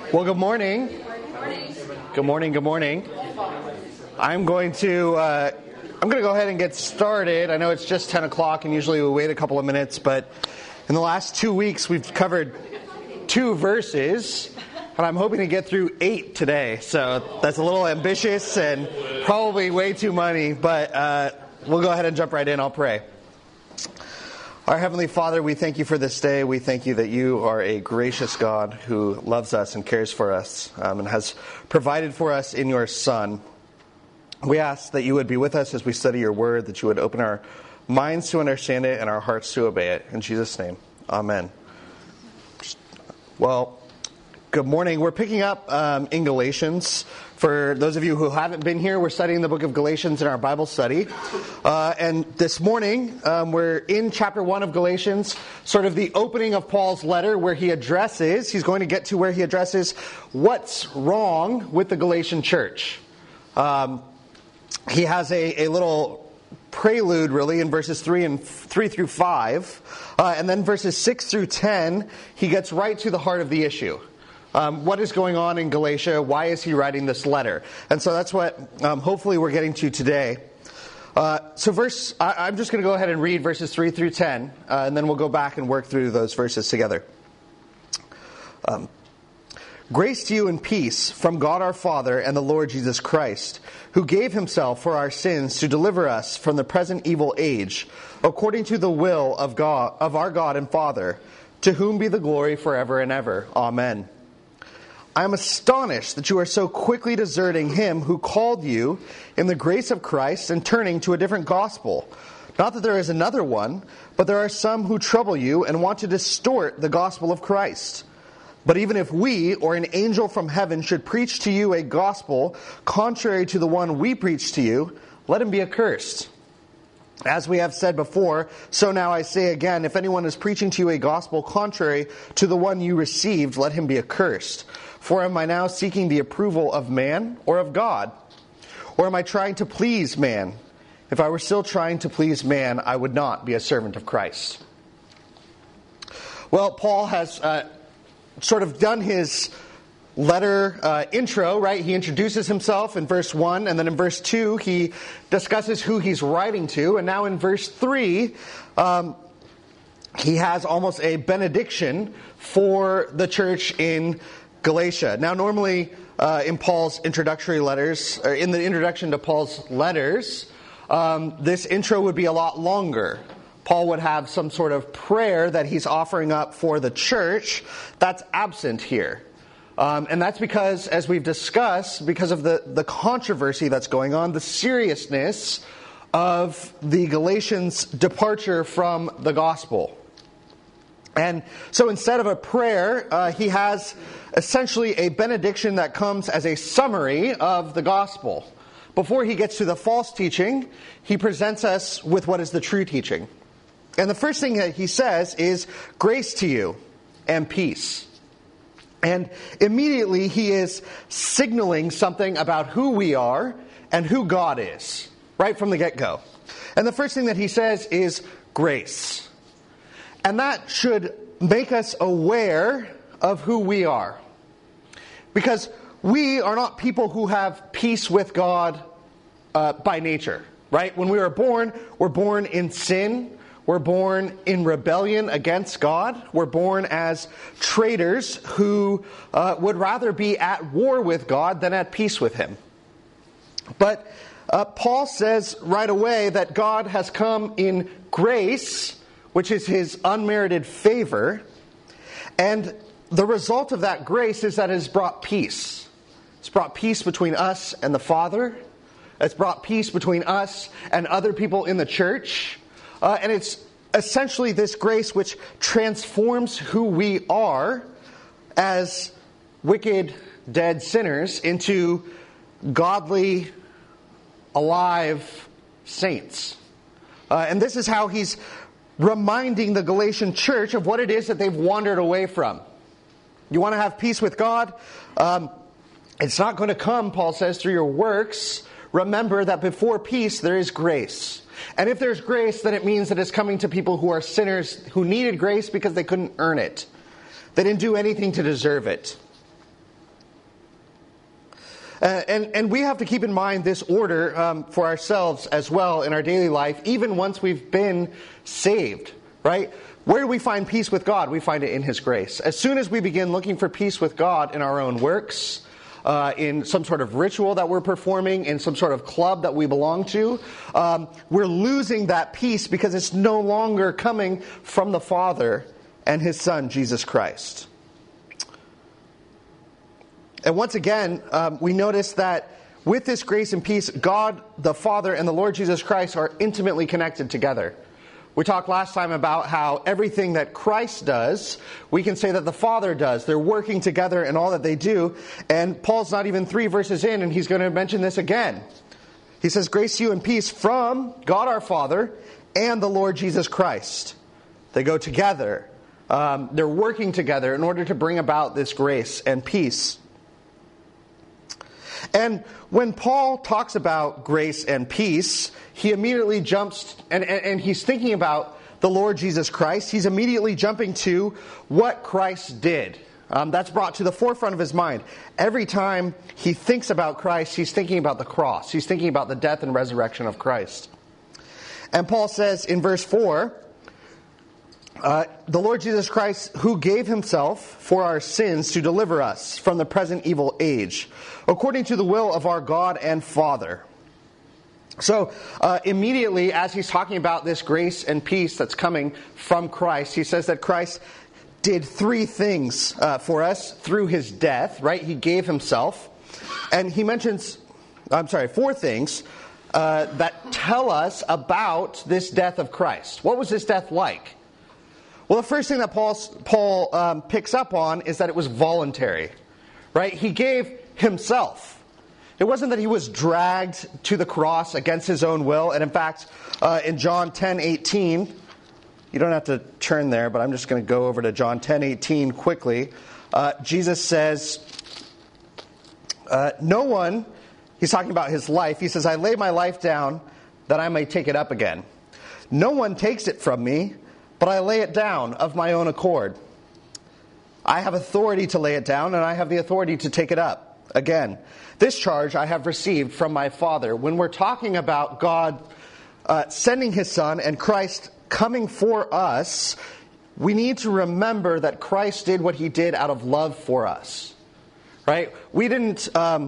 Well, good morning. Good morning. Good morning. I'm going to go ahead and get started. I know it's just 10 o'clock, and usually we wait a couple of minutes, but in the last 2 weeks we've covered 2 verses, and I'm hoping to get through 8 today. So that's a little ambitious and probably way too many, but we'll go ahead and jump right in. I'll pray. Our Heavenly Father, we thank you for this day. We thank you that you are a gracious God who loves us and cares for us and has provided for us in your Son. We ask that you would be with us as we study your word, that you would open our minds to understand it and our hearts to obey it. In Jesus' name, amen. Well, good morning. We're picking up in Galatians. For those of you who haven't been here, we're studying the book of Galatians in our Bible study. And this morning, we're in chapter 1 of Galatians, sort of the opening of Paul's letter where he's going to get to where he addresses what's wrong with the Galatian church. He has a little prelude, really, in verses 3 through 5. And then verses 6 through 10, he gets right to the heart of the issue. What is going on in Galatia? Why is he writing this letter? And so that's what hopefully we're getting to today. I'm just going to go ahead and read verses 3 through 10, and then we'll go back and work through those verses together. Grace to you and peace from God our Father and the Lord Jesus Christ, who gave himself for our sins to deliver us from the present evil age, according to the will of God, of our God and Father, to whom be the glory forever and ever. Amen. I am astonished that you are so quickly deserting him who called you in the grace of Christ and turning to a different gospel. Not that there is another one, but there are some who trouble you and want to distort the gospel of Christ. But even if we or an angel from heaven should preach to you a gospel contrary to the one we preach to you, let him be accursed. As we have said before, so now I say again, if anyone is preaching to you a gospel contrary to the one you received, let him be accursed. For am I now seeking the approval of man or of God? Or am I trying to please man? If I were still trying to please man, I would not be a servant of Christ. Well, Paul has sort of done his letter intro, right? He introduces himself in verse 1, and then in verse 2, he discusses who he's writing to. And now in verse 3, he has almost a benediction for the church in Galatia. Now, normally in Paul's introductory letters, or in the introduction to Paul's letters, this intro would be a lot longer. Paul would have some sort of prayer that he's offering up for the church. That's absent here. And that's because, as we've discussed, because of the controversy that's going on, the seriousness of the Galatians' departure from the gospel. And so instead of a prayer, he has essentially a benediction that comes as a summary of the gospel. Before he gets to the false teaching, he presents us with what is the true teaching. And the first thing that he says is, grace to you and peace. And immediately he is signaling something about who we are and who God is, right from the get-go. And the first thing that he says is grace. And that should make us aware of who we are. Because we are not people who have peace with God by nature, right? When we are born, we're born in sin. We're born in rebellion against God. We're born as traitors who would rather be at war with God than at peace with him. But Paul says right away that God has come in grace, which is his unmerited favor. And the result of that grace is that it has brought peace. It's brought peace between us and the Father. It's brought peace between us and other people in the church. And it's essentially this grace which transforms who we are as wicked, dead sinners into godly, alive saints. And this is how he's reminding the Galatian church of what it is that they've wandered away from. You want to have peace with God? It's not going to come, Paul says, through your works. Remember that before peace there is grace. And if there's grace, then it means that it's coming to people who are sinners who needed grace because they couldn't earn it. They didn't do anything to deserve it. And we have to keep in mind this order for ourselves as well in our daily life, even once we've been saved, right? Where do we find peace with God? We find it in His grace. As soon as we begin looking for peace with God in our own works, in some sort of ritual that we're performing, in some sort of club that we belong to, we're losing that peace because it's no longer coming from the Father and His Son, Jesus Christ. And once again, we notice that with this grace and peace, God the Father and the Lord Jesus Christ are intimately connected together. We talked last time about how everything that Christ does, we can say that the Father does. They're working together in all that they do. And Paul's not even 3 verses in, and he's going to mention this again. He says, grace to you and peace from God our Father and the Lord Jesus Christ. They go together. They're working together in order to bring about this grace and peace. And when Paul talks about grace and peace, he immediately jumps, and he's thinking about the Lord Jesus Christ. He's immediately jumping to what Christ did. That's brought to the forefront of his mind. Every time he thinks about Christ, he's thinking about the cross. He's thinking about the death and resurrection of Christ. And Paul says in verse 4, the Lord Jesus Christ, who gave Himself for our sins to deliver us from the present evil age, according to the will of our God and Father. So immediately, as he's talking about this grace and peace that's coming from Christ, he says that Christ did 3 things for us through His death, right? He gave Himself. And he mentions, 4 things that tell us about this death of Christ. What was this death like? Well, the first thing that Paul picks up on is that it was voluntary, right? He gave Himself. It wasn't that He was dragged to the cross against His own will. And in fact, in John 10:18, you don't have to turn there, but I'm just going to go over to John 10:18 quickly. Jesus says, no one, He's talking about His life. He says, I lay my life down that I may take it up again. No one takes it from me, but I lay it down of my own accord. I have authority to lay it down, and I have the authority to take it up again. This charge I have received from my Father. When we're talking about God sending His Son and Christ coming for us, we need to remember that Christ did what He did out of love for us. Right? We didn't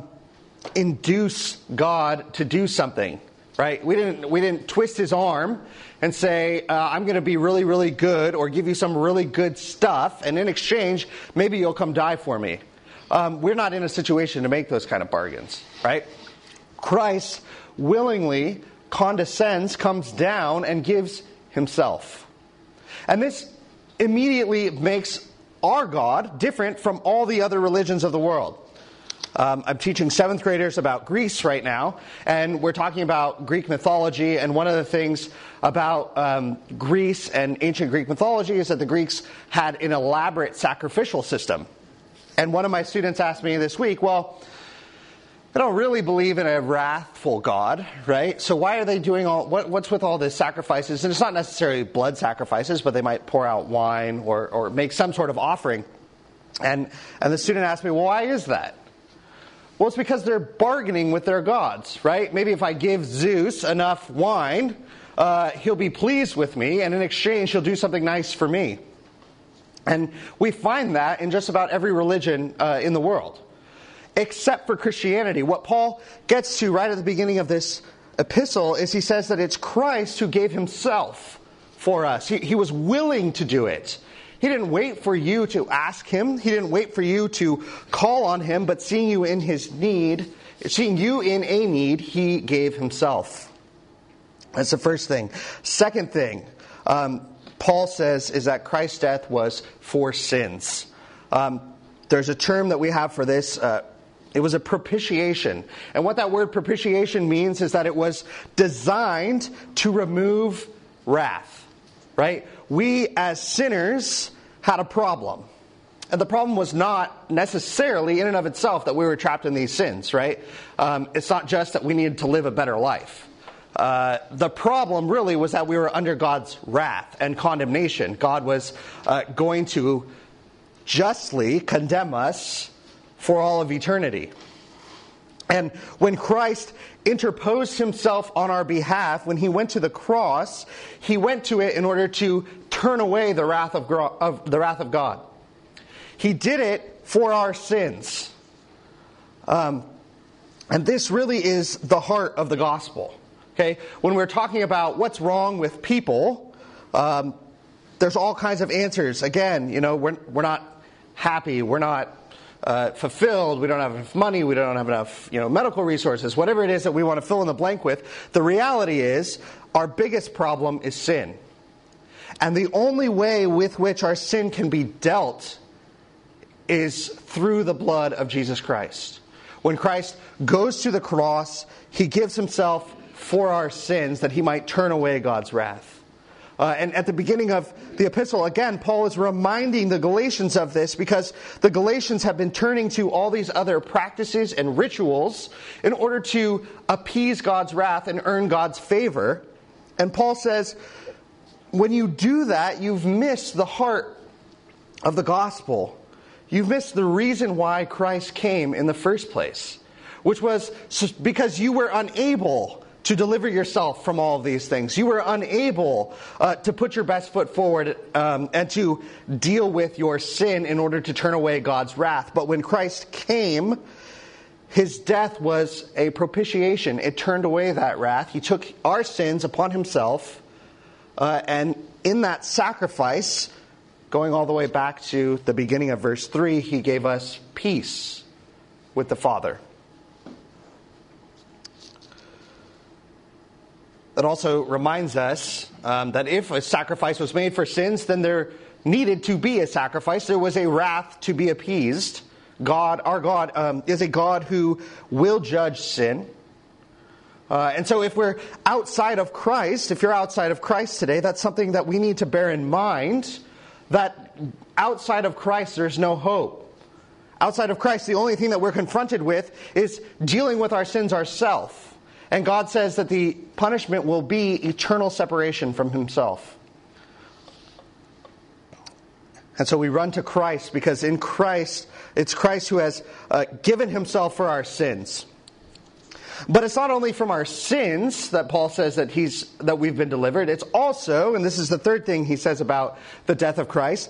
induce God to do something. Right? We didn't twist His arm and say, I'm going to be really, really good, or give you some really good stuff, and in exchange, maybe you'll come die for me. We're not in a situation to make those kind of bargains, right? Christ willingly condescends, comes down, and gives Himself. And this immediately makes our God different from all the other religions of the world. I'm teaching 7th graders about Greece right now, and we're talking about Greek mythology, and one of the things about Greece and ancient Greek mythology is that the Greeks had an elaborate sacrificial system. And one of my students asked me this week, well, I don't really believe in a wrathful God, right? So why are they doing what's with all this sacrifices? And it's not necessarily blood sacrifices, but they might pour out wine or make some sort of offering. And the student asked me, well, why is that? Well, it's because they're bargaining with their gods, right? Maybe if I give Zeus enough wine, he'll be pleased with me, and in exchange, he'll do something nice for me. And we find that in just about every religion in the world, except for Christianity. What Paul gets to right at the beginning of this epistle is he says that it's Christ who gave Himself for us. He was willing to do it. He didn't wait for you to ask Him. He didn't wait for you to call on Him, but seeing you in a need, He gave Himself. That's the first thing. Second thing, Paul says is that Christ's death was for sins. There's a term that we have for this. It was a propitiation. And what that word propitiation means is that it was designed to remove wrath. Right? We as sinners had a problem. And the problem was not necessarily in and of itself that we were trapped in these sins, right? It's not just that we needed to live a better life. The problem really was that we were under God's wrath and condemnation. God was going to justly condemn us for all of eternity. And when Christ interposed himself on our behalf, when he went to the cross, he went to it in order to turn away the wrath of God. He did it for our sins. And this really is the heart of the gospel. Okay? When we're talking about what's wrong with people, there's all kinds of answers. Again, we're not happy, we're not fulfilled, we don't have enough money, we don't have enough medical resources, whatever it is that we want to fill in the blank with. The reality is our biggest problem is sin. And the only way with which our sin can be dealt is through the blood of Jesus Christ. When Christ goes to the cross, he gives himself for our sins that he might turn away God's wrath. And at the beginning of the epistle, again, Paul is reminding the Galatians of this because the Galatians have been turning to all these other practices and rituals in order to appease God's wrath and earn God's favor. And Paul says, when you do that, you've missed the heart of the gospel. You've missed the reason why Christ came in the first place, which was because you were unable to deliver yourself from all of these things. You were unable to put your best foot forward and to deal with your sin in order to turn away God's wrath. But when Christ came, his death was a propitiation. It turned away that wrath. He took our sins upon himself. And in that sacrifice, going all the way back to the beginning of verse 3, he gave us peace with the Father. That also reminds us that if a sacrifice was made for sins, then there needed to be a sacrifice. There was a wrath to be appeased. Our God, is a God who will judge sin. And so if we're outside of Christ, if you're outside of Christ today, that's something that we need to bear in mind, that outside of Christ there's no hope. Outside of Christ, the only thing that we're confronted with is dealing with our sins ourselves. And God says that the punishment will be eternal separation from himself. And so we run to Christ because in Christ, it's Christ who has given himself for our sins. But it's not only from our sins that Paul says that we've been delivered. It's also, and this is the third thing he says about the death of Christ,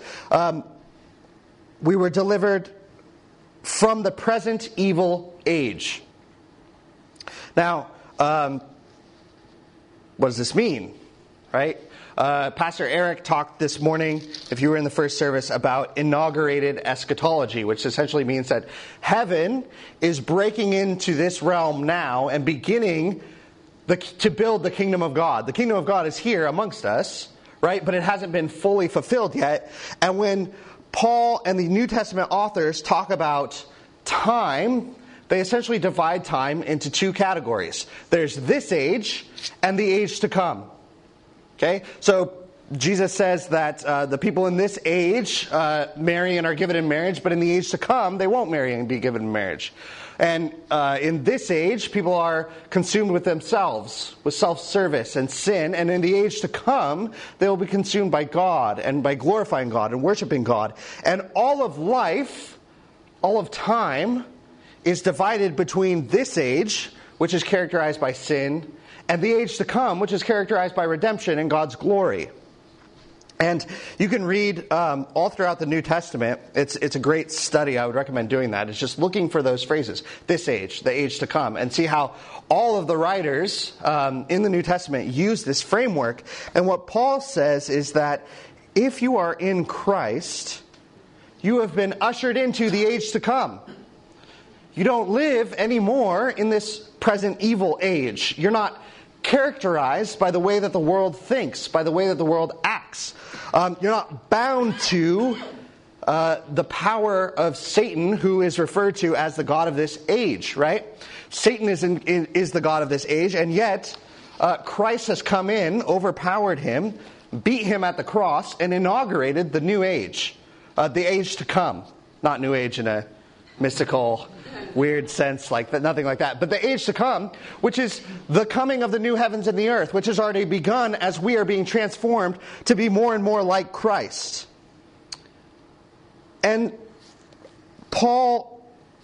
we were delivered from the present evil age. Now, what does this mean? Right? Pastor Eric talked this morning, if you were in the first service, about inaugurated eschatology, which essentially means that heaven is breaking into this realm now and beginning to build the kingdom of God. The kingdom of God is here amongst us, right? But it hasn't been fully fulfilled yet. And when Paul and the New Testament authors talk about time, they essentially divide time into two categories. There's this age and the age to come. Okay? So Jesus says that the people in this age marry and are given in marriage, but in the age to come, they won't marry and be given in marriage. And in this age, people are consumed with themselves, with self-service and sin. And in the age to come, they will be consumed by God and by glorifying God and worshiping God. And all of life, all of time, is divided between this age, which is characterized by sin, and the age to come, which is characterized by redemption and God's glory. And you can read all throughout the New Testament. It's a great study. I would recommend doing that. It's just looking for those phrases, this age, the age to come, and see how all of the writers in the New Testament use this framework. And what Paul says is that if you are in Christ, you have been ushered into the age to come. You don't live anymore in this present evil age. You're not characterized by the way that the world thinks, by the way that the world acts. You're not bound to the power of Satan, who is referred to as the god of this age, right? Satan is the god of this age, and yet Christ has come in, overpowered him, beat him at the cross, and inaugurated the new age, the age to come. Not new age in a mystical, weird sense like that, nothing like that. But the age to come, which is the coming of the new heavens and the earth, which has already begun as we are being transformed to be more and more like Christ. And Paul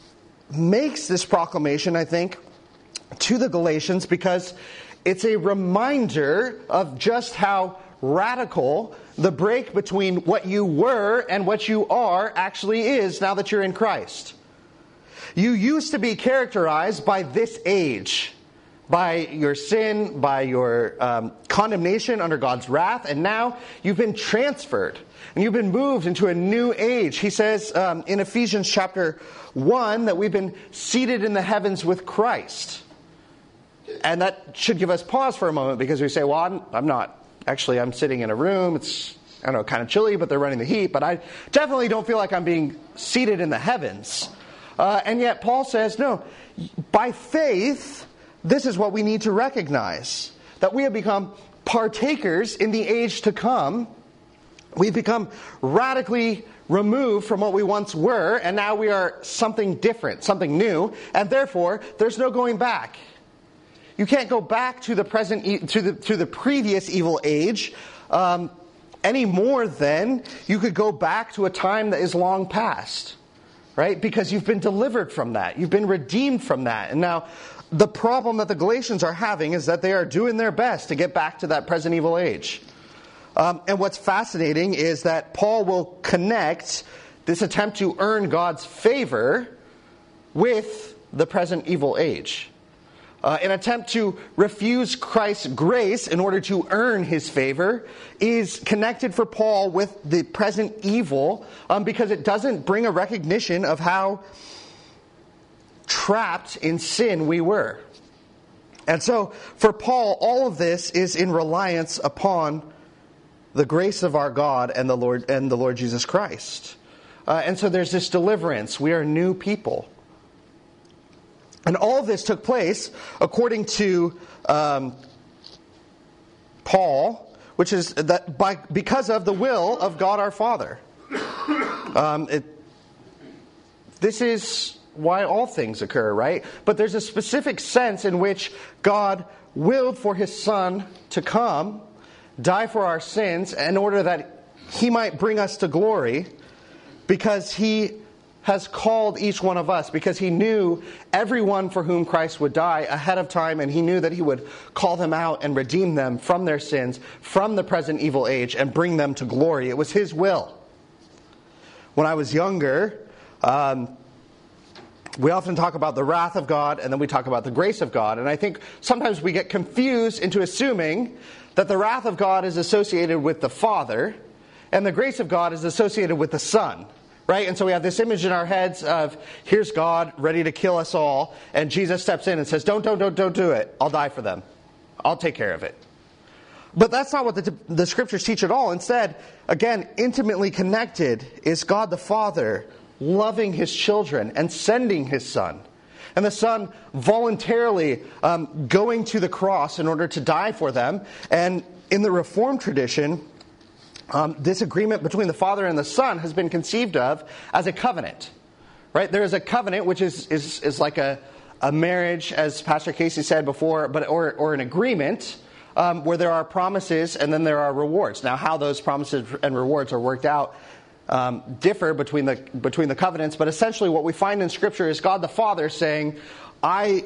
makes this proclamation, I think, to the Galatians because it's a reminder of just how radical the break between what you were and what you are actually is now that you're in Christ. You used to be characterized by this age, by your sin, by your condemnation under God's wrath, and now you've been transferred and you've been moved into a new age. He says in Ephesians chapter 1 that we've been seated in the heavens with Christ. And that should give us pause for a moment because we say, well, I'm not. Actually, I'm sitting in a room. It's, I don't know, kind of chilly, but they're running the heat. But I definitely don't feel like I'm being seated in the heavens. And yet Paul says, no, by faith, this is what we need to recognize. That we have become partakers in the age to come. We've become radically removed from what we once were, and now we are something different, something new, and therefore there's no going back. You can't go back to the present, to the previous evil age, any more than you could go back to a time that is long past, right? Because you've been delivered from that, you've been redeemed from that, and now the problem that the Galatians are having is that they are doing their best to get back to that present evil age. And what's fascinating is that Paul will connect this attempt to earn God's favor with the present evil age. An attempt to refuse Christ's grace in order to earn his favor is connected for Paul with the present evil because it doesn't bring a recognition of how trapped in sin we were. And so for Paul, all of this is in reliance upon the grace of our God and the Lord Jesus Christ. And so there's this deliverance. We are new people. And all of this took place according to Paul, which is that because of the will of God our Father. This is why all things occur, right? But there's a specific sense in which God willed for his Son to come, die for our sins, in order that he might bring us to glory, because he has called each one of us, because he knew everyone for whom Christ would die ahead of time, and he knew that he would call them out and redeem them from their sins, from the present evil age, and bring them to glory. It was his will. When I was younger, we often talk about the wrath of God, and then we talk about the grace of God. And I think sometimes we get confused into assuming that the wrath of God is associated with the Father, and the grace of God is associated with the Son. Right? And so we have this image in our heads of, here's God ready to kill us all, and Jesus steps in and says, don't do it. I'll die for them. I'll take care of it. But that's not what the Scriptures teach at all. Instead, again, intimately connected is God the Father loving his children and sending his Son. And the Son voluntarily going to the cross in order to die for them. And in the Reformed tradition, this agreement between the Father and the Son has been conceived of as a covenant. Right? There is a covenant which is like a marriage, as Pastor Casey said before, or an agreement where there are promises and then there are rewards. Now, how those promises and rewards are worked out differ between the covenants, but essentially what we find in Scripture is God the Father saying, I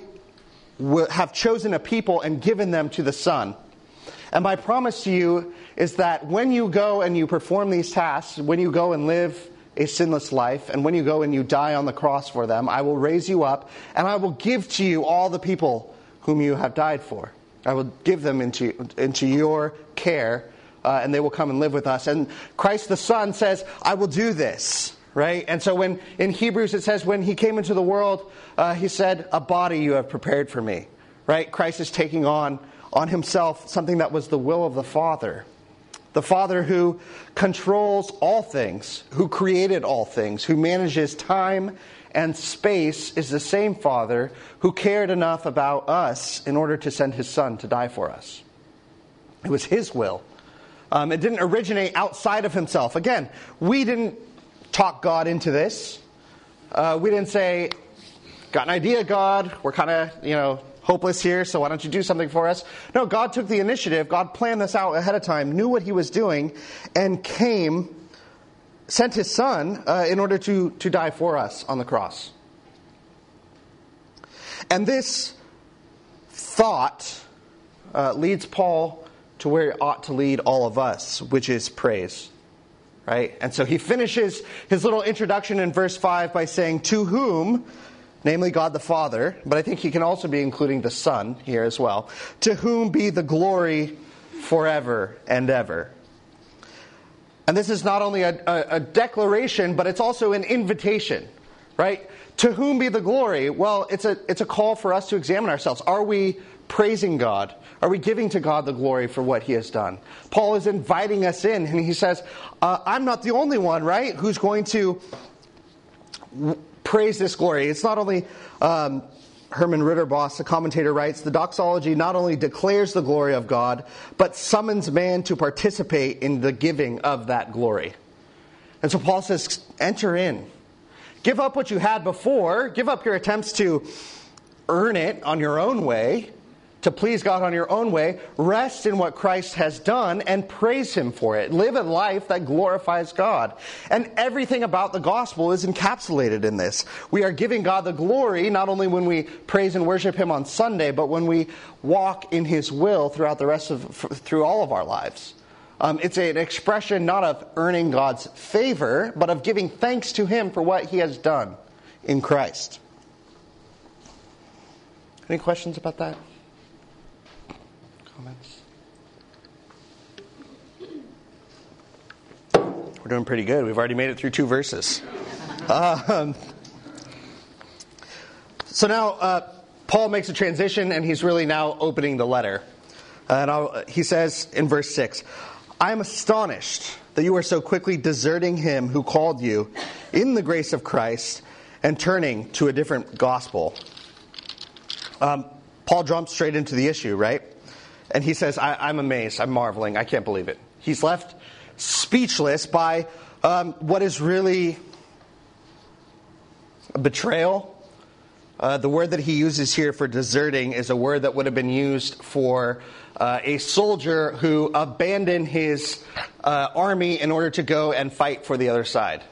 have chosen a people and given them to the Son. And my promise to you is that when you go and you perform these tasks, when you go and live a sinless life, and when you go and you die on the cross for them, I will raise you up, and I will give to you all the people whom you have died for. I will give them into your care, and they will come and live with us. And Christ the Son says, I will do this. Right? And so when in Hebrews it says, when he came into the world, he said, a body you have prepared for me. Right? Christ is taking on himself something that was the will of the Father. The Father who controls all things, who created all things, who manages time and space, is the same Father who cared enough about us in order to send his Son to die for us. It was his will. It didn't originate outside of himself. Again, we didn't talk God into this. We didn't say, got an idea, God. We're kind of, hopeless here, so why don't you do something for us? No, God took the initiative. God planned this out ahead of time, knew what he was doing, and sent his Son in order to die for us on the cross. And this thought leads Paul to where it ought to lead all of us, which is praise. Right? And so he finishes his little introduction in verse 5 by saying, to whom, namely God the Father, but I think he can also be including the Son here as well, to whom be the glory forever and ever. And this is not only a declaration, but it's also an invitation, right? To whom be the glory? Well, it's a call for us to examine ourselves. Are we praising God? Are we giving to God the glory for what he has done? Paul is inviting us in, and he says, I'm not the only one, right, who's going to praise this glory. It's not only Herman Ritterboss, the commentator, writes, the doxology not only declares the glory of God, but summons man to participate in the giving of that glory. And so Paul says, enter in. Give up what you had before. Give up your attempts to earn it on your own way, to please God on your own way. Rest in what Christ has done and praise him for it. Live a life that glorifies God. And everything about the gospel is encapsulated in this. We are giving God the glory not only when we praise and worship him on Sunday, but when we walk in his will throughout through all of our lives. It's an expression not of earning God's favor, but of giving thanks to him for what he has done in Christ. Any questions about that? Comments? We're doing pretty good. We've already made it through 2 verses. So now Paul makes a transition, and he's really now opening the letter. And he says in verse 6, I am astonished that you are so quickly deserting him who called you in the grace of Christ and turning to a different gospel. Paul jumps straight into the issue, right? And he says, I'm amazed, I'm marveling, I can't believe it. He's left speechless by what is really a betrayal. The word that he uses here for deserting is a word that would have been used for a soldier who abandoned his army in order to go and fight for the other side.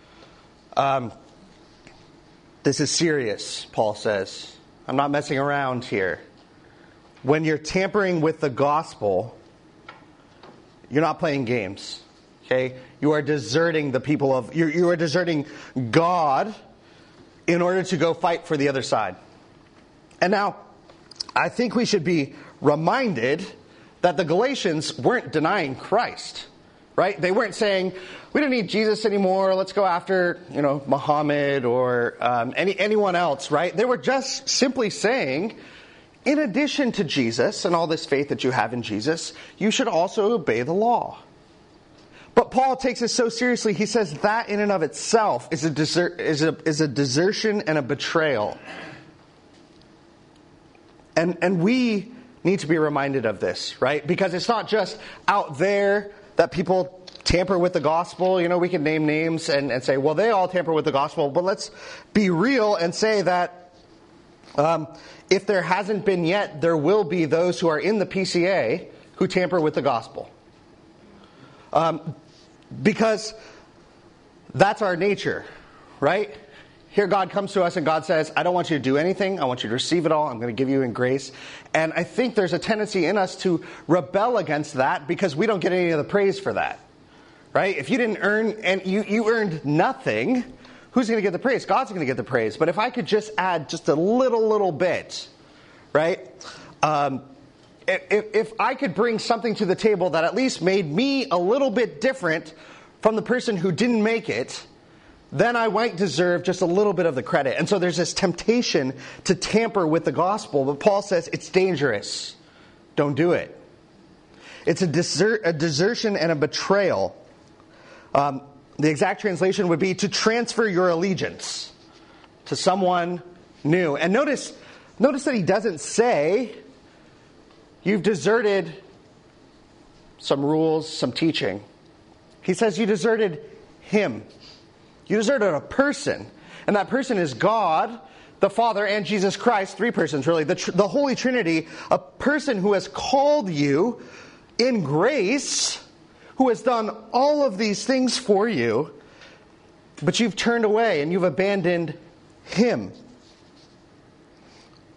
This is serious, Paul says. I'm not messing around here. When you're tampering with the gospel, you're not playing games. Okay? You are deserting the people of... You are deserting God in order to go fight for the other side. And now, I think we should be reminded that the Galatians weren't denying Christ. Right? They weren't saying, we don't need Jesus anymore, let's go after, Muhammad or anyone else, right? They were just simply saying, in addition to Jesus and all this faith that you have in Jesus, you should also obey the law. But Paul takes this so seriously, he says that in and of itself is a desertion and a betrayal. And we need to be reminded of this, right? Because it's not just out there that people tamper with the gospel. We can name names and say, well, they all tamper with the gospel. But let's be real and say that if there hasn't been yet, there will be those who are in the PCA who tamper with the gospel. Because that's our nature, right? Here God comes to us and God says, I don't want you to do anything. I want you to receive it all. I'm going to give you in grace. And I think there's a tendency in us to rebel against that because we don't get any of the praise for that, right? If you didn't earn, and you earned nothing, who's going to get the praise? God's going to get the praise. But if I could just add just a little bit, right? If I could bring something to the table that at least made me a little bit different from the person who didn't make it, then I might deserve just a little bit of the credit. And so there's this temptation to tamper with the gospel. But Paul says it's dangerous. Don't do it. It's a desertion and a betrayal. The exact translation would be to transfer your allegiance to someone new. And notice that he doesn't say, you've deserted some rules, some teaching. He says you deserted him. You deserted a person. And that person is God, the Father, and Jesus Christ. 3 persons, really. The Holy Trinity. A person who has called you in grace, who has done all of these things for you, but you've turned away and you've abandoned him.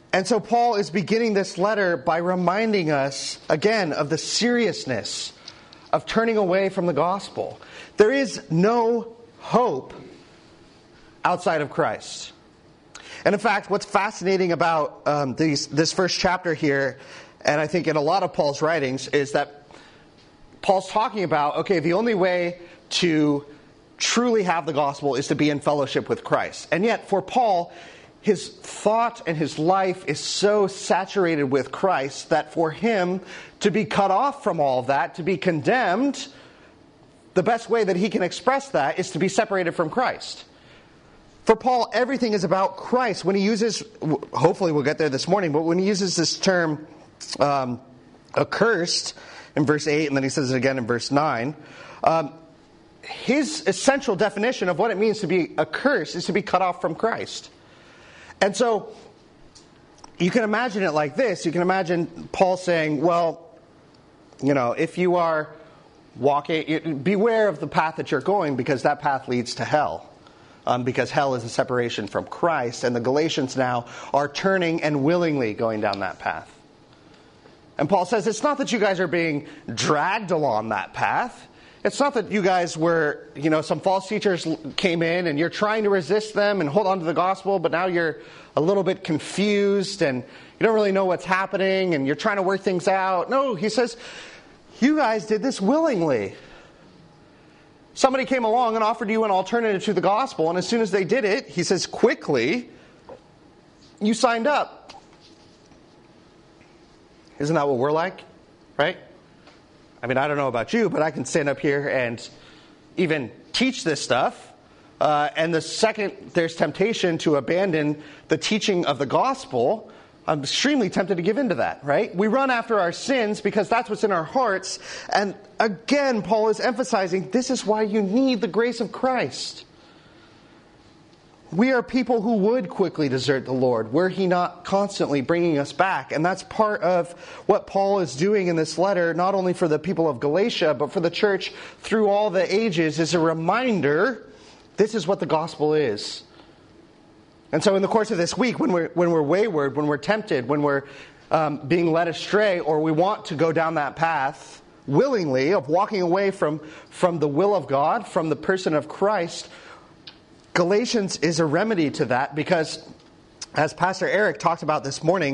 And so Paul is beginning this letter by reminding us, again, of the seriousness of turning away from the gospel. There is no hope outside of Christ. And in fact, what's fascinating about this first chapter here, and I think in a lot of Paul's writings, is that Paul's talking about, okay, the only way to truly have the gospel is to be in fellowship with Christ. And yet, for Paul, his thought and his life is so saturated with Christ that for him to be cut off from all of that, to be condemned, the best way that he can express that is to be separated from Christ. For Paul, everything is about Christ. When he uses, hopefully we'll get there this morning, but when he uses this term, accursed, in verse 8, and then he says it again in verse 9, his essential definition of what it means to be accursed is to be cut off from Christ. And so, you can imagine it like this. You can imagine Paul saying, well, if you are walking, beware of the path that you're going, because that path leads to hell. Because hell is a separation from Christ, and the Galatians now are turning and willingly going down that path. And Paul says, it's not that you guys are being dragged along that path. It's not that you guys were, some false teachers came in and you're trying to resist them and hold on to the gospel, but now you're a little bit confused and you don't really know what's happening and you're trying to work things out. No, he says, you guys did this willingly. Somebody came along and offered you an alternative to the gospel, and as soon as they did it, he says, quickly, you signed up. Isn't that what we're like? Right? I mean, I don't know about you, but I can stand up here and even teach this stuff. And the second there's temptation to abandon the teaching of the gospel, I'm extremely tempted to give in to that, right? We run after our sins because that's what's in our hearts. And again, Paul is emphasizing this is why you need the grace of Christ. We are people who would quickly desert the Lord were he not constantly bringing us back. And that's part of what Paul is doing in this letter, not only for the people of Galatia, but for the church through all the ages, is a reminder this is what the gospel is. And so in the course of this week, when we're wayward, when we're tempted, when we're being led astray, or we want to go down that path willingly of walking away from the will of God, from the person of Christ, Galatians is a remedy to that, because as Pastor Eric talked about this morning,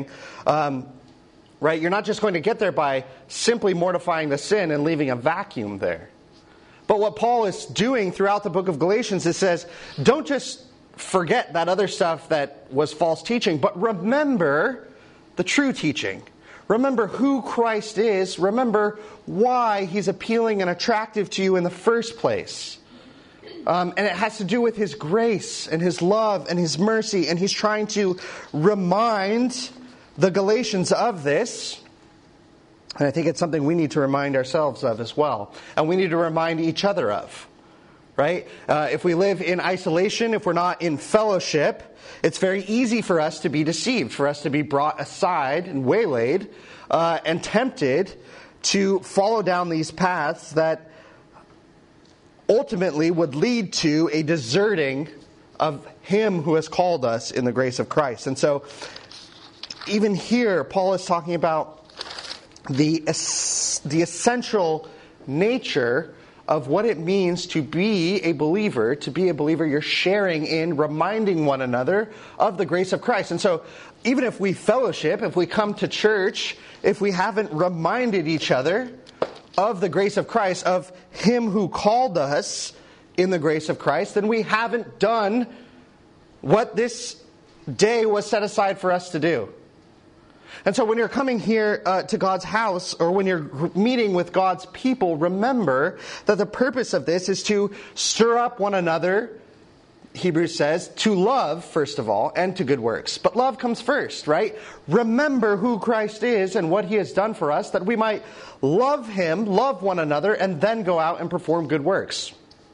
right, you're not just going to get there by simply mortifying the sin and leaving a vacuum there. But what Paul is doing throughout the book of Galatians is says, don't just forget that other stuff that was false teaching, but remember the true teaching. Remember who Christ is. Remember why he's appealing and attractive to you in the first place. And it has to do with his grace and his love and his mercy. And he's trying to remind the Galatians of this. And I think it's something we need to remind ourselves of as well. And we need to remind each other of. Right? If we live in isolation, if we're not in fellowship, it's very easy for us to be deceived, for us to be brought aside and waylaid and tempted to follow down these paths that ultimately would lead to a deserting of him who has called us in the grace of Christ. And so, even here, Paul is talking about the essential nature of what it means to be a believer. To be a believer, you're sharing in, reminding one another of the grace of Christ. And so, even if we fellowship, if we come to church, if we haven't reminded each other of the grace of Christ, of him who called us in the grace of Christ, then we haven't done what this day was set aside for us to do. And so when you're coming here to God's house, or when you're meeting with God's people, remember that the purpose of this is to stir up one another, Hebrews says, to love, first of all, and to good works. But love comes first, right? Remember who Christ is and what he has done for us, that we might love him, love one another, and then go out and perform good works.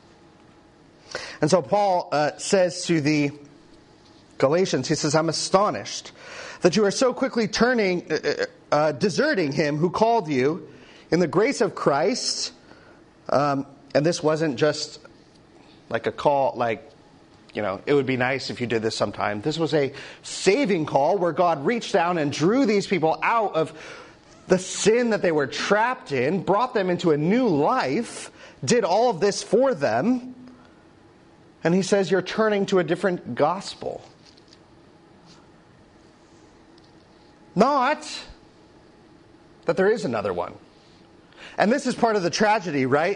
And so Paul says to the Galatians, he says, I'm astonished that you are so quickly deserting him who called you in the grace of Christ. And this wasn't just like a call, like it would be nice if you did this sometime. This was a saving call where God reached down and drew these people out of the sin that they were trapped in, brought them into a new life, did all of this for them. And he says, you're turning to a different gospel. Not that there is another one. And this is part of the tragedy, right?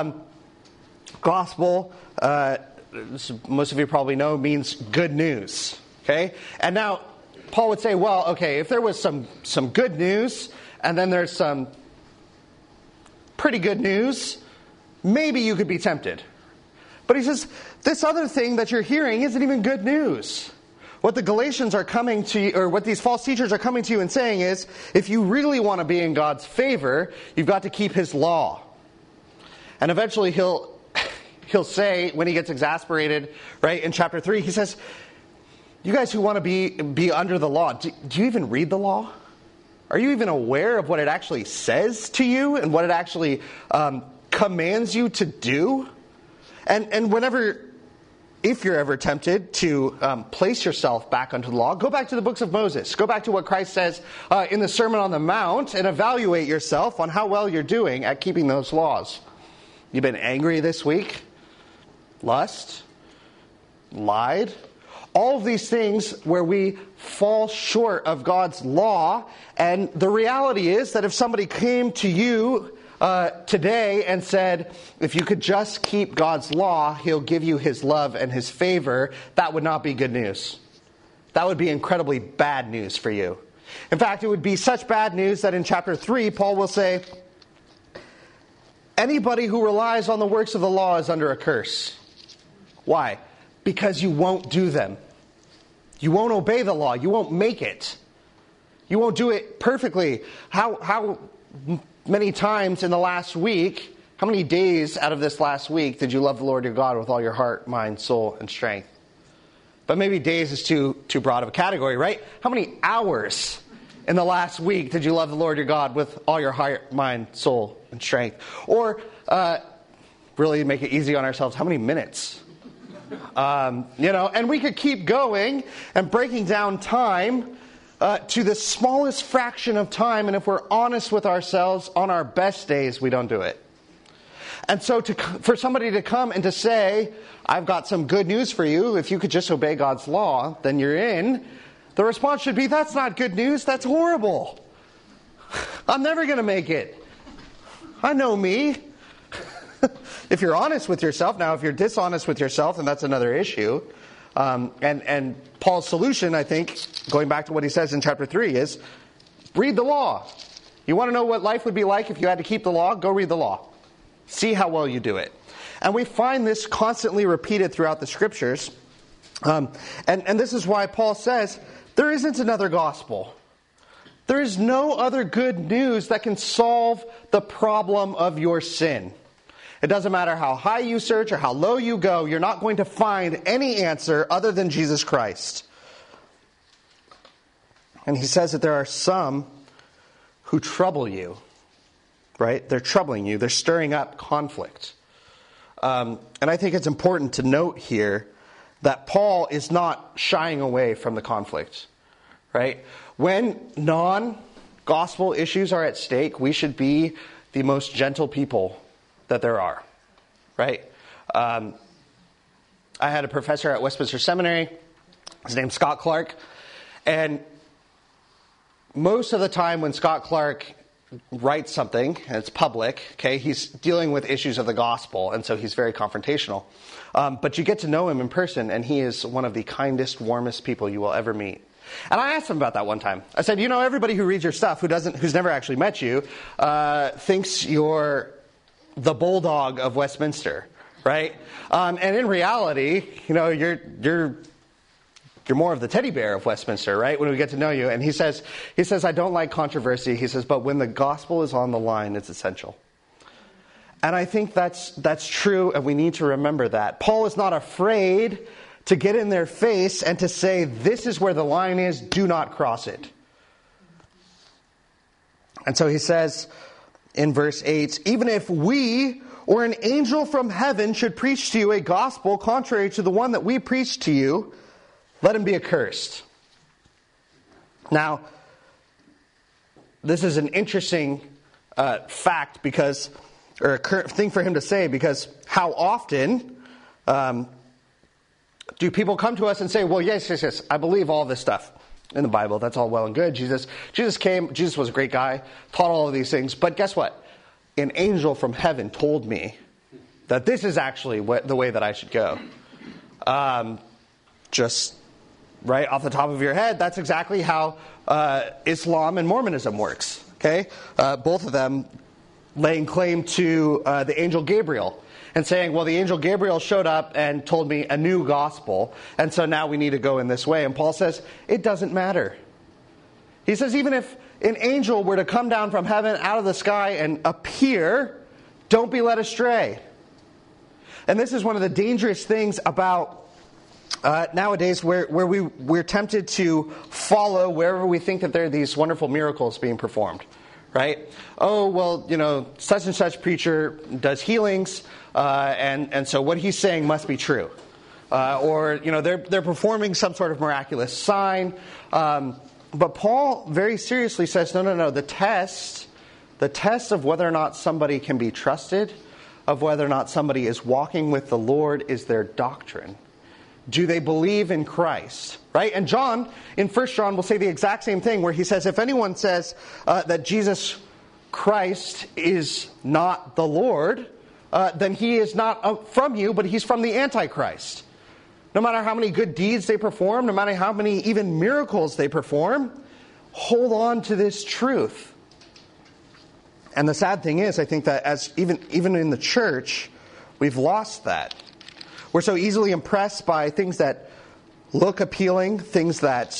Gospel, most of you probably know, means good news. Okay? And now, Paul would say, well, okay, if there was some good news, and then there's some pretty good news, maybe you could be tempted. But he says, this other thing that you're hearing isn't even good news. What the Galatians are coming to you, or what these false teachers are coming to you and saying is, if you really want to be in God's favor, you've got to keep His law. And eventually he'll say, when he gets exasperated, right, in chapter 3, he says, you guys who want to be under the law, do you even read the law? Are you even aware of what it actually says to you and what it actually commands you to do? And if you're ever tempted to place yourself back under the law, go back to the books of Moses. Go back to what Christ says in the Sermon on the Mount and evaluate yourself on how well you're doing at keeping those laws. You've been angry this week? Lust? Lied? All of these things where we fall short of God's law. And the reality is that if somebody came to you today and said, if you could just keep God's law, He'll give you His love and His favor, that would not be good news. That would be incredibly bad news for you. In fact, it would be such bad news that in chapter 3, Paul will say, anybody who relies on the works of the law is under a curse. Why? Because you won't do them. You won't obey the law. You won't make it. You won't do it perfectly. How many times in the last week, how many days out of this last week did you love the Lord your God with all your heart, mind, soul, and strength? But maybe days is too broad of a category, right? How many hours in the last week did you love the Lord your God with all your heart, mind, soul, and strength? Or, really make it easy on ourselves, how many minutes? And we could keep going and breaking down time to the smallest fraction of time. And if we're honest with ourselves, on our best days, we don't do it. And so for somebody to come and to say, I've got some good news for you. If you could just obey God's law, then you're in. The response should be, that's not good news. That's horrible. I'm never going to make it. I know me. If you're honest with yourself. Now, if you're dishonest with yourself, then that's another issue. And Paul's solution, I think, going back to what he says in chapter 3, is read the law. You want to know what life would be like if you had to keep the law? Go read the law. See how well you do it. And we find this constantly repeated throughout the Scriptures. And this is why Paul says, there isn't another gospel. There is no other good news that can solve the problem of your sin. It doesn't matter how high you search or how low you go, you're not going to find any answer other than Jesus Christ. And he says that there are some who trouble you, right? They're troubling you. They're stirring up conflict. And I think it's important to note here that Paul is not shying away from the conflict, right? When non-gospel issues are at stake, we should be the most gentle people that there are, right? I had a professor at Westminster Seminary. His name's Scott Clark. And most of the time when Scott Clark writes something, and it's public, okay, he's dealing with issues of the gospel, and so he's very confrontational. But you get to know him in person, and he is one of the kindest, warmest people you will ever meet. And I asked him about that one time. I said, everybody who reads your stuff, who's never actually met you, thinks you're the bulldog of Westminster, right? And in reality, you're more of the teddy bear of Westminster, right? When we get to know you. And he says, I don't like controversy. He says, but when the gospel is on the line, it's essential. And I think that's true, and we need to remember that. Paul is not afraid to get in their face and to say, this is where the line is, do not cross it. And so he says in verse 8, even if we or an angel from heaven should preach to you a gospel contrary to the one that we preach to you, let him be accursed. Now, this is an interesting fact because, or a thing for him to say, because how often do people come to us and say, well, yes, I believe all this stuff in the Bible. That's all well and good. Jesus came. Jesus was a great guy, taught all of these things. But guess what? An angel from heaven told me that this is actually the way that I should go. Just right off the top of your head, that's exactly how Islam and Mormonism works. Okay, both of them laying claim to the angel Gabriel and saying, well, the angel Gabriel showed up and told me a new gospel, and so now we need to go in this way. And Paul says, it doesn't matter. He says, even if an angel were to come down from heaven out of the sky and appear, don't be led astray. And this is one of the dangerous things about nowadays where we're tempted to follow wherever we think that there are these wonderful miracles being performed. Right? Oh, well, such and such preacher does healings, and so what he's saying must be true. Or they're performing some sort of miraculous sign. But Paul very seriously says, no. The test of whether or not somebody can be trusted, of whether or not somebody is walking with the Lord, is their doctrine. Do they believe in Christ? Right? And John, in 1 John, will say the exact same thing, where he says, if anyone says that Jesus Christ is not the Lord, then he is not from you, but he's from the Antichrist. No matter how many good deeds they perform, no matter how many even miracles they perform, hold on to this truth. And the sad thing is, I think that as even in the church, we've lost that. We're so easily impressed by things that look appealing, things that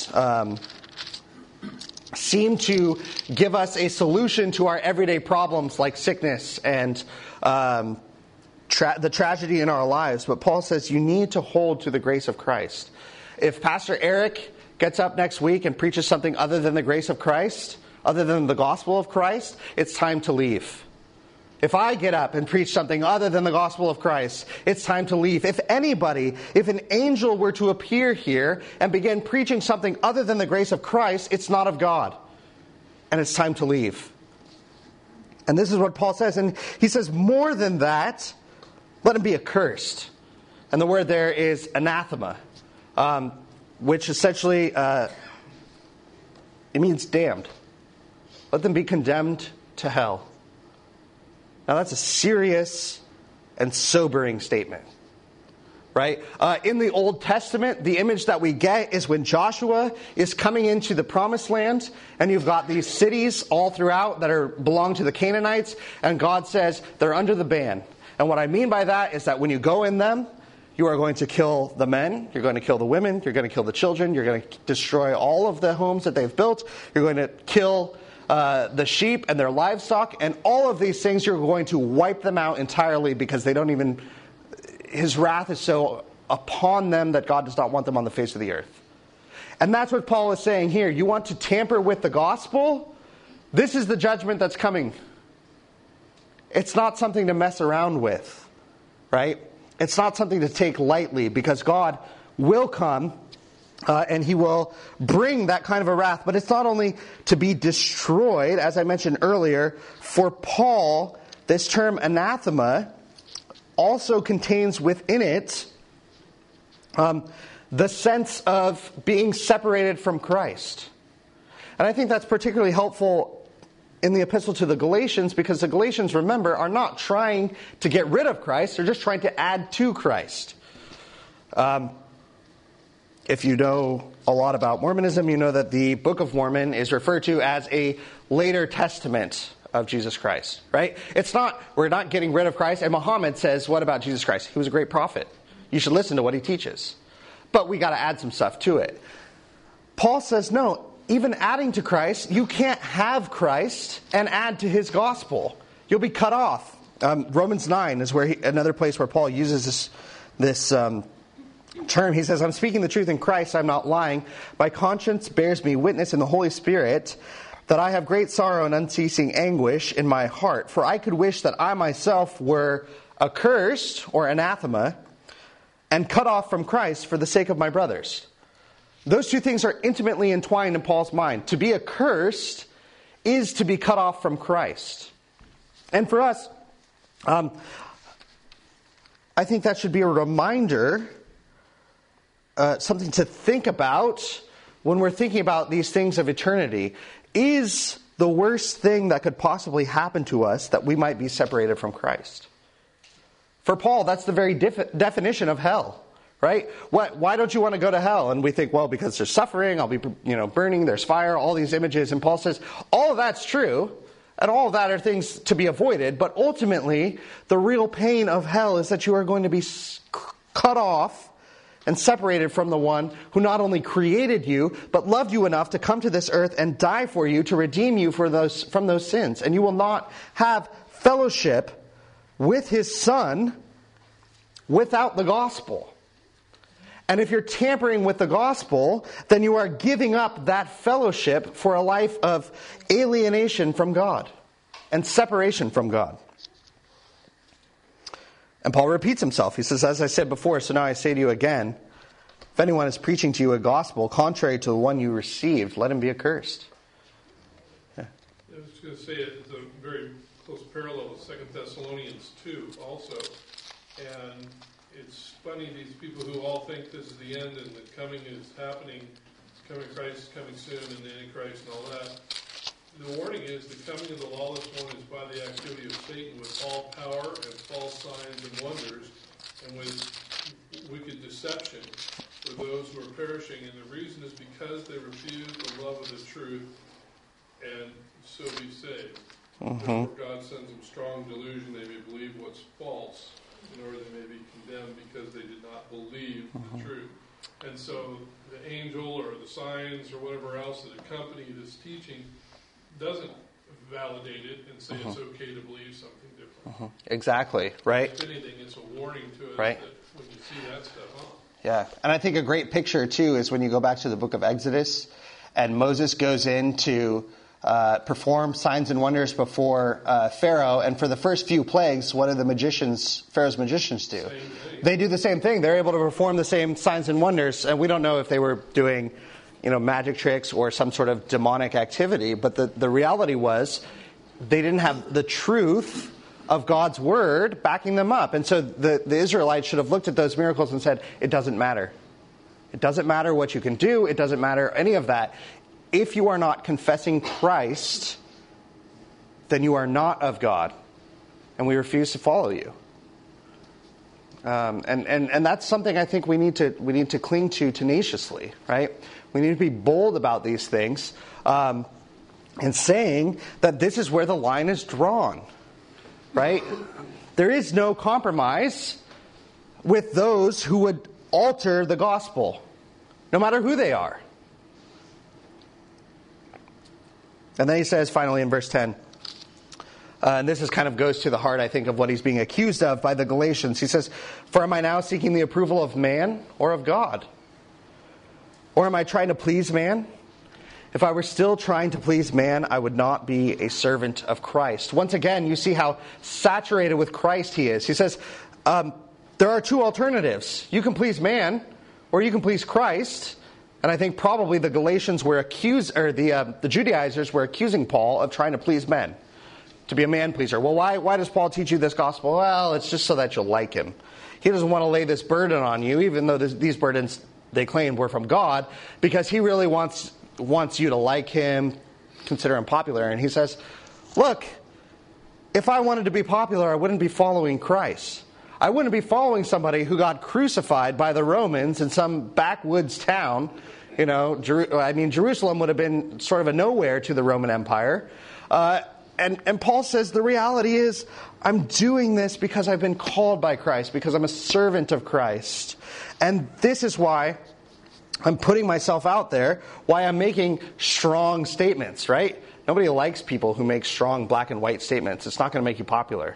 seem to give us a solution to our everyday problems like sickness and the tragedy in our lives. But Paul says you need to hold to the grace of Christ. If Pastor Eric gets up next week and preaches something other than the grace of Christ, other than the gospel of Christ, it's time to leave. If I get up and preach something other than the gospel of Christ, it's time to leave. If an angel were to appear here and begin preaching something other than the grace of Christ, it's not of God. And it's time to leave. And this is what Paul says. And he says, more than that, let him be accursed. And the word there is anathema, which essentially, it means damned. Let them be condemned to hell. Now that's a serious and sobering statement, right? In the Old Testament, the image that we get is when Joshua is coming into the Promised Land, and you've got these cities all throughout that belong to the Canaanites, and God says they're under the ban. And what I mean by that is that when you go in them, you are going to kill the men, you're going to kill the women, you're going to kill the children, you're going to destroy all of the homes that they've built, you're going to kill the sheep and their livestock, and all of these things, you're going to wipe them out entirely because his wrath is so upon them that God does not want them on the face of the earth. And that's what Paul is saying here. You want to tamper with the gospel? This is the judgment that's coming. It's not something to mess around with, right? It's not something to take lightly, because God will come and he will bring that kind of a wrath. But it's not only to be destroyed, as I mentioned earlier. For Paul, this term anathema also contains within it the sense of being separated from Christ. And I think that's particularly helpful in the epistle to the Galatians, because the Galatians, remember, are not trying to get rid of Christ. They're just trying to add to Christ. If you know a lot about Mormonism, you know that the Book of Mormon is referred to as a later testament of Jesus Christ, right? We're not getting rid of Christ. And Muhammad says, what about Jesus Christ? He was a great prophet. You should listen to what he teaches. But we got to add some stuff to it. Paul says, no, even adding to Christ, you can't have Christ and add to his gospel. You'll be cut off. Romans 9 is another place where Paul uses this term. He says, I'm speaking the truth in Christ, I'm not lying. My conscience bears me witness in the Holy Spirit that I have great sorrow and unceasing anguish in my heart. For I could wish that I myself were accursed, or anathema, and cut off from Christ for the sake of my brothers. Those two things are intimately entwined in Paul's mind. To be accursed is to be cut off from Christ. And for us, I think that should be a reminder, something to think about when we're thinking about these things of eternity. Is the worst thing that could possibly happen to us that we might be separated from Christ? For Paul, that's the very definition of hell, right? Why don't you want to go to hell? And we think, well, because there's suffering, I'll be burning, there's fire, all these images. And Paul says, all of that's true, and all of that are things to be avoided. But ultimately, the real pain of hell is that you are going to be cut off and separated from the one who not only created you, but loved you enough to come to this earth and die for you to redeem you from those sins. And you will not have fellowship with his Son without the gospel. And if you're tampering with the gospel, then you are giving up that fellowship for a life of alienation from God and separation from God. And Paul repeats himself. He says, as I said before, so now I say to you again, if anyone is preaching to you a gospel contrary to the one you received, let him be accursed. Yeah. I was going to say it's a very close parallel with 2 Thessalonians 2 also. And it's funny, these people who all think this is the end and the coming is happening, coming Christ is coming soon and the Antichrist and all that. The warning is the coming of the lawless one is by the activity of Satan with all power and false signs and wonders and with wicked deception for those who are perishing. And the reason is because they refuse the love of the truth and so be saved. Therefore God sends them strong delusion they may believe what's false, in order they may be condemned because they did not believe the truth. And so the angel or the signs or whatever else that accompany this teaching doesn't validate it and say it's okay to believe something different. Exactly, right? If anything, it's a warning to us right. that when you see that stuff, Yeah, and I think a great picture, too, is when you go back to the book of Exodus, and Moses goes in to perform signs and wonders before Pharaoh, and for the first few plagues, what do Pharaoh's magicians do? They do the same thing. They're able to perform the same signs and wonders, and we don't know if they were doing magic tricks or some sort of demonic activity, but the reality was they didn't have the truth of God's word backing them up. And so the Israelites should have looked at those miracles and said, it doesn't matter. It doesn't matter what you can do. It doesn't matter any of that. If you are not confessing Christ, then you are not of God, and we refuse to follow you. And that's something I think we need to cling to tenaciously, right? We need to be bold about these things, and saying that this is where the line is drawn, right? There is no compromise with those who would alter the gospel, no matter who they are. And then he says finally in verse 10, and this goes to the heart, I think, of what he's being accused of by the Galatians. He says, for am I now seeking the approval of man or of God? Or am I trying to please man? If I were still trying to please man, I would not be a servant of Christ. Once again, you see how saturated with Christ he is. He says, there are two alternatives. You can please man, or you can please Christ. And I think probably the Galatians were the Judaizers were accusing Paul of trying to please men, to be a man pleaser. Well, why does Paul teach you this gospel? Well, it's just so that you'll like him. He doesn't want to lay this burden on you, even though these burdens, they claim, were from God, because he really wants you to like him, consider him popular. And he says, look, if I wanted to be popular, I wouldn't be following Christ. I wouldn't be following somebody who got crucified by the Romans in some backwoods town. Jerusalem would have been sort of a nowhere to the Roman Empire. And Paul says the reality is, I'm doing this because I've been called by Christ, because I'm a servant of Christ. And this is why I'm putting myself out there, why I'm making strong statements, right? Nobody likes people who make strong black and white statements. It's not going to make you popular.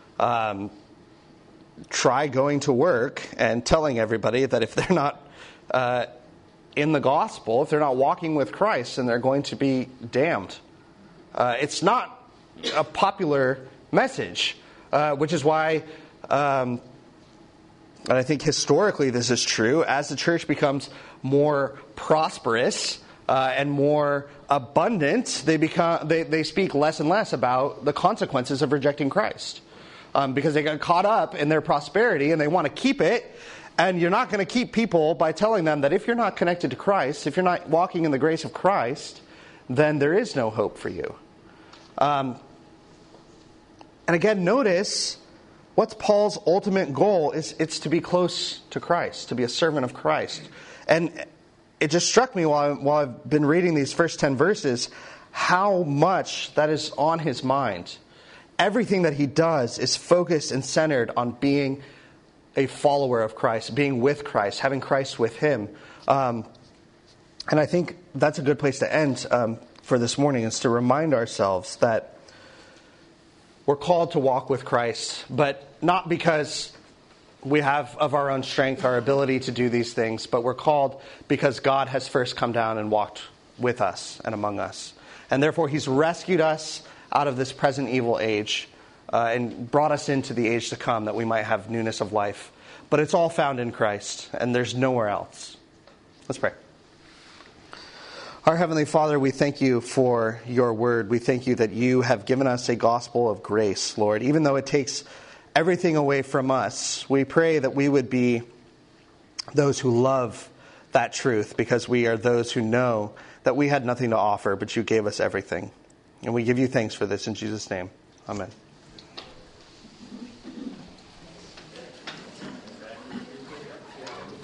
Try going to work and telling everybody that if they're not in the gospel, if they're not walking with Christ, then they're going to be damned. It's not a popular message, which is why, and I think historically this is true, as the church becomes more prosperous and more abundant, they speak less and less about the consequences of rejecting Christ. Because they got caught up in their prosperity and they want to keep it. And you're not going to keep people by telling them that if you're not connected to Christ, if you're not walking in the grace of Christ, then there is no hope for you. And again, notice what's Paul's ultimate goal is it's to be close to Christ, to be a servant of Christ. And it just struck me while I've been reading these first 10 verses, how much that is on his mind. Everything that he does is focused and centered on being a follower of Christ, being with Christ, having Christ with him. And I think that's a good place to end for this morning, is to remind ourselves that we're called to walk with Christ, but not because we have of our own strength, our ability to do these things, but we're called because God has first come down and walked with us and among us. And therefore he's rescued us out of this present evil age and brought us into the age to come that we might have newness of life. But it's all found in Christ, and there's nowhere else. Let's pray. Our Heavenly Father, we thank you for your word. We thank you that you have given us a gospel of grace, Lord. Even though it takes everything away from us, we pray that we would be those who love that truth, because we are those who know that we had nothing to offer, but you gave us everything. And we give you thanks for this in Jesus' name. Amen.